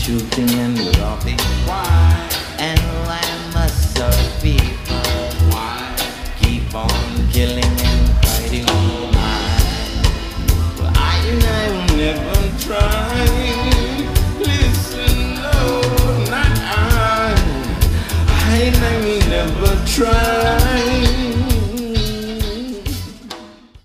shooting and robbing. Why? And why must our people keep on killing and fighting all the time? Well, I will never try. Listen, no, not I will never try.